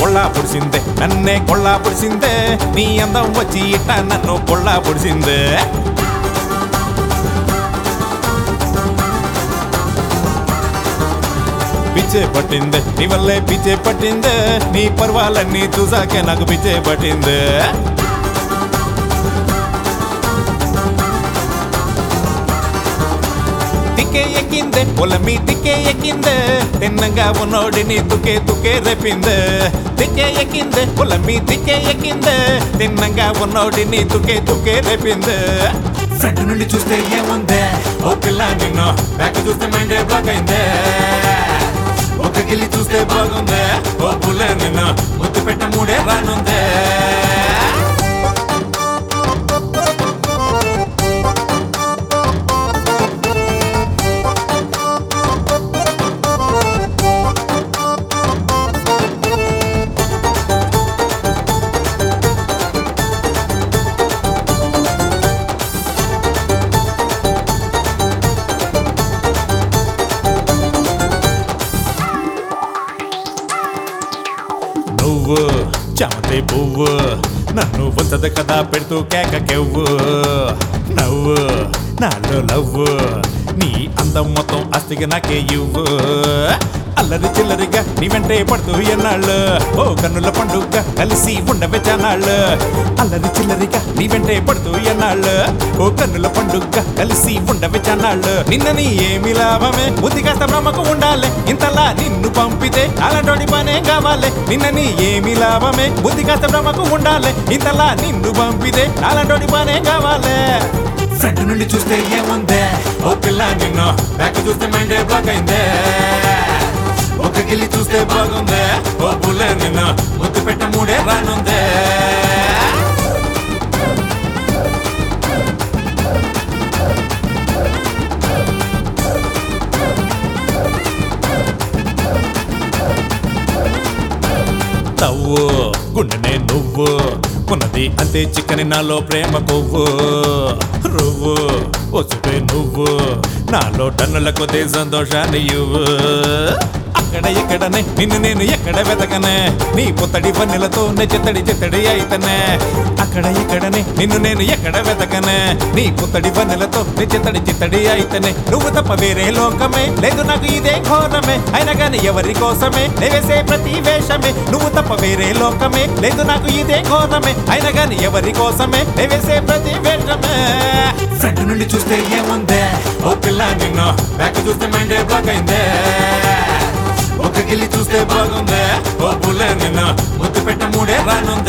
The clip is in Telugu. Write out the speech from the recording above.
కొళ్ళా పొడిసిందే నన్నే కొళ్ళా పొడిసిందే నీ అందం వచ్చి ఇట్ట నన్ను కొళ్ళా పొడిసిందే పిచ్చే పట్టిందే నీ వల్లే పిచ్చే పట్టిందే నీ పర్వాలన్నీ చూసాకే నాకు పిచ్చే పట్టిందే తిక్కే ఎక్కిందే పొలమి తిక్కే ఎక్కిందే తిన్నంగా ఉన్నోడిని తుకే తుకే రేపిందే తిక్కే ఎక్కిందే పొలమి తిక్కే ఎక్కిందే తిన్నంగా ఉన్నోడిని తుకే తుకే రేపిందే ఫ్రంట్ నుండి చూస్తే ఏముందే ఓ పిల్ల నిన్ను బ్యాక్ చూస్తే మైండే బ్లాక్ అయిందే ఒక గిల్లి చూస్తే బాగుందే ఓ పుల్ల నిన్ను ముద్దు పెట్ట మూడే రానుందే నువ్వు చామంతి పువ్వు నన్ను వంచదు కదా పెడుతూ కేక కెవ్వు నవ్వు నాలో లవ్వు నీ అందం మొత్తం ఆస్తిగా నాకే ఇవ్వు అల్లరి చిల్లరిగా నీ వెంటే పడుతూ ఎన్నాళ్ళు ఓ కన్నుల పండుగ కలిసి ఉండవే చానాళ్ళు అల్లరి చిల్లరిగా నీ వెంటే పడుతూ ఎన్నాళ్ళు ఓ కన్నుల పండుగ కలిసి ఉండవే చానాళ్ళు నిన్నని ఏమి లాభమే బుద్ధి కాస్త బ్రహ్మకు ఉండాలి ఇంతలా నిన్ను పంపితే అలాంటి పనే కావాలి నిన్నని ఏమి లాభమే బుద్ధి కాస్త బ్రహ్మకు ఉండాలి ఇంతలా నిన్ను పంపితే అలాంటి పనే కావాలి ఫ్రంట్ నుండి చూస్తే ఏముందే ఓ పిల్ల నిన్ను బ్యాక్ చూస్తే మైండే బ్లాక్ అయిందే ఒక గిల్లి చూస్తే బాగుందే ఓ పుల్ల నిన్ను ముద్దు పెట్ట మూడే రానుందే తవ్వు గుండెనే నువ్వు ఉన్నది అంతే చిక్కని నాలో ప్రేమ కొవ్వు రువ్వు వసుపే నువ్వు నాలో టన్నుల కొద్ది సంతోషాన్ని ఇవ్వు అక్కడ ఎక్కడనే నిన్ను నేను ఎక్కడ వెతకనే నీ పొత్తడి పన్నెలతో చెత్తడి చెత్తడి అయితనే అక్కడ ఎక్కడనే నిన్ను నేను ఎక్కడ వెతకనే నీ పొత్తడి పన్నెలతో చెత్తడి చెత్తడి అయితనే నువ్వు తప్ప వేరే లోకమే లేదు నాకు ఇదే ఘోరమే అయినా గాని ఎవరి కోసమే లేవేసే ప్రతి వేషమే నువ్వు తప్ప వేరే లోకమే లేదు నాకు ఇదే ఘోరమే అయినా గాని ఎవరి కోసమే లేవేసే ప్రతి వేషమే ఫ్రంట్ నుండి చూస్తే ఏముందే ఓ పిల్ల నిన్ను బ్యాక్ చూస్తే మైండే బ్లాక్ అయిందే ఒక గిల్లి చూస్తే బాగుందే ఓ పుల్ల నిన్ను ముద్దు పెట్ట మూడే రానుందే